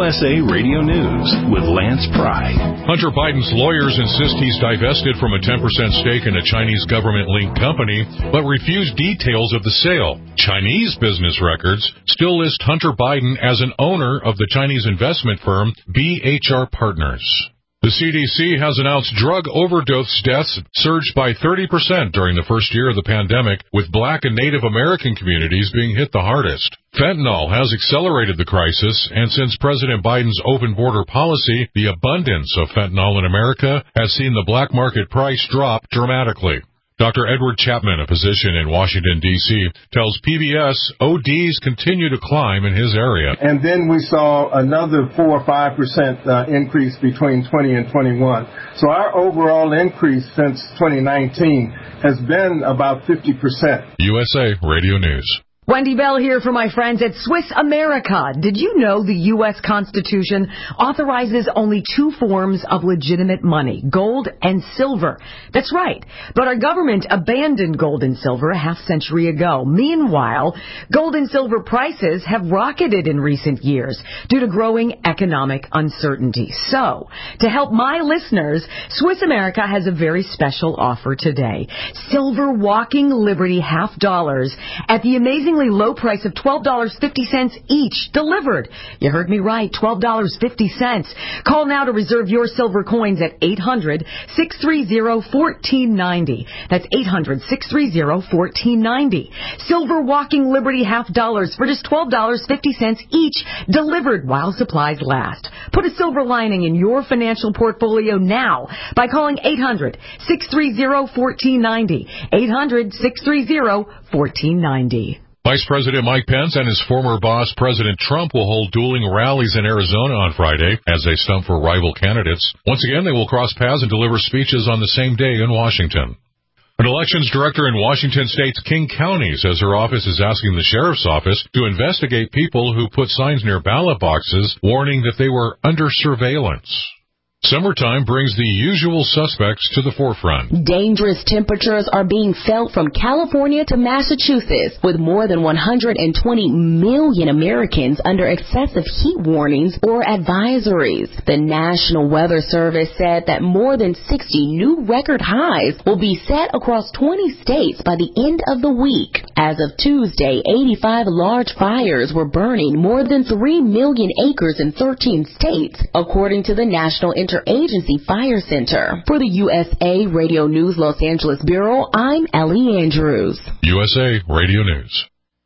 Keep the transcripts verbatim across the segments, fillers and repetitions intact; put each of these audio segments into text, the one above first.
S A Radio News with Lance Pry. Hunter Biden's lawyers insist he's divested from a ten percent stake in a Chinese government-linked company, but refuse details of the sale. Chinese business records still list Hunter Biden as an owner of the Chinese investment firm B H R Partners. The C D C has announced drug overdose deaths surged by thirty percent during the first year of the pandemic, with Black and Native American communities being hit the hardest. Fentanyl has accelerated the crisis, and since President Biden's open border policy, the abundance of fentanyl in America has seen the black market price drop dramatically. Doctor Edward Chapman, a physician in Washington, D C, tells P B S O Ds continue to climb in his area. And then we saw another four or five percent uh, increase between twenty and twenty-one. So our overall increase since twenty nineteen has been about fifty percent. U S A Radio News. Wendy Bell here for my friends at Swiss America. Did you know the U S Constitution authorizes only two forms of legitimate money, gold and silver? That's right. But our government abandoned gold and silver a half century ago. Meanwhile, gold and silver prices have rocketed in recent years due to growing economic uncertainty. So, to help my listeners, Swiss America has a very special offer today. Silver Walking Liberty half dollars at the amazingly low price of twelve dollars and fifty cents each, delivered. You heard me right, twelve dollars and fifty cents. Call now to reserve your silver coins at eight hundred, six three zero, one four nine zero. That's eight hundred, six three zero, one four nine zero. Silver Walking Liberty half dollars for just twelve dollars and fifty cents each, delivered while supplies last. Put a silver lining in your financial portfolio now by calling eight hundred, six three zero, one four nine zero. eight hundred, six three zero, one four nine zero. Vice President Mike Pence and his former boss, President Trump, will hold dueling rallies in Arizona on Friday as they stump for rival candidates. Once again, they will cross paths and deliver speeches on the same day in Washington. An elections director in Washington State's King County says her office is asking the sheriff's office to investigate people who put signs near ballot boxes warning that they were under surveillance. Summertime brings the usual suspects to the forefront. Dangerous temperatures are being felt from California to Massachusetts, with more than one hundred twenty million Americans under excessive heat warnings or advisories. The National Weather Service said that more than sixty new record highs will be set across twenty states by the end of the week. As of Tuesday, eighty-five large fires were burning more than three million acres in thirteen states, according to the National Interagency Fire Center. For the U S A Radio News Los Angeles Bureau, I'm Ellie Andrews. U S A Radio News.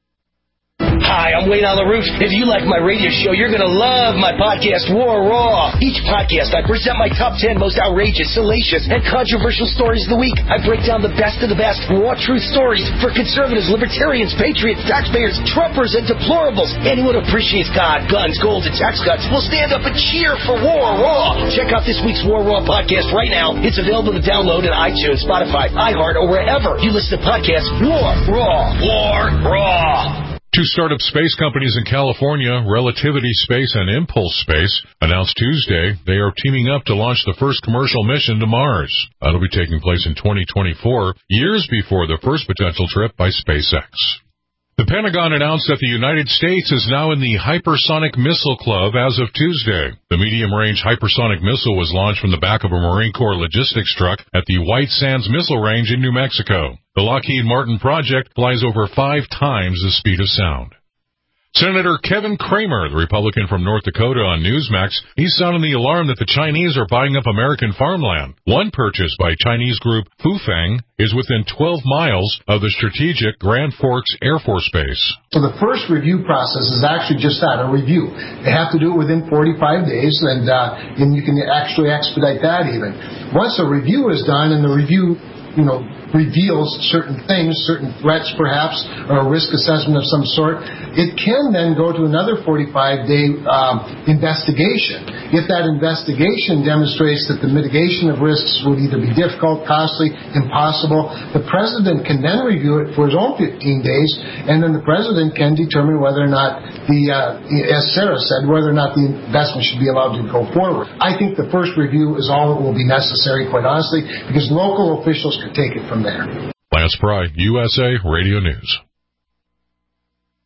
Hi, I'm Wayne on the Roof. If you like my radio show, you're going to love my podcast, War Raw. Each podcast, I present my top ten most outrageous, salacious, and controversial stories of the week. I break down the best of the best raw truth stories for conservatives, libertarians, patriots, taxpayers, Trumpers, and deplorables. Anyone who appreciates God, guns, gold, and tax cuts will stand up and cheer for War Raw. Check out this week's War Raw podcast right now. It's available to download in iTunes, Spotify, iHeart, or wherever you listen to podcasts. War Raw. War Raw. Two startup space companies in California, Relativity Space and Impulse Space, announced Tuesday they are teaming up to launch the first commercial mission to Mars. That'll be taking place in twenty twenty-four, years before the first potential trip by SpaceX. The Pentagon announced that the United States is now in the Hypersonic Missile Club as of Tuesday. The medium-range hypersonic missile was launched from the back of a Marine Corps logistics truck at the White Sands Missile Range in New Mexico. The Lockheed Martin project flies over five times the speed of sound. Senator Kevin Cramer, the Republican from North Dakota on Newsmax, he's sounding the alarm that the Chinese are buying up American farmland. One purchase by Chinese group Fufeng is within twelve miles of the strategic Grand Forks Air Force Base. So the first review process is actually just that, a review. They have to do it within forty-five days, and, uh, and you can actually expedite that even. Once a review is done and the review, you know, reveals certain things, certain threats perhaps, or a risk assessment of some sort, it can then go to another forty-five day um, investigation. If that investigation demonstrates that the mitigation of risks would either be difficult, costly, impossible, the president can then review it for his own fifteen days, and then the president can determine whether or not the, uh, as Sarah said, whether or not the investment should be allowed to go forward. I think the first review is all that will be necessary, quite honestly, because local officials could take it from there. Lance Pry, U S A Radio News.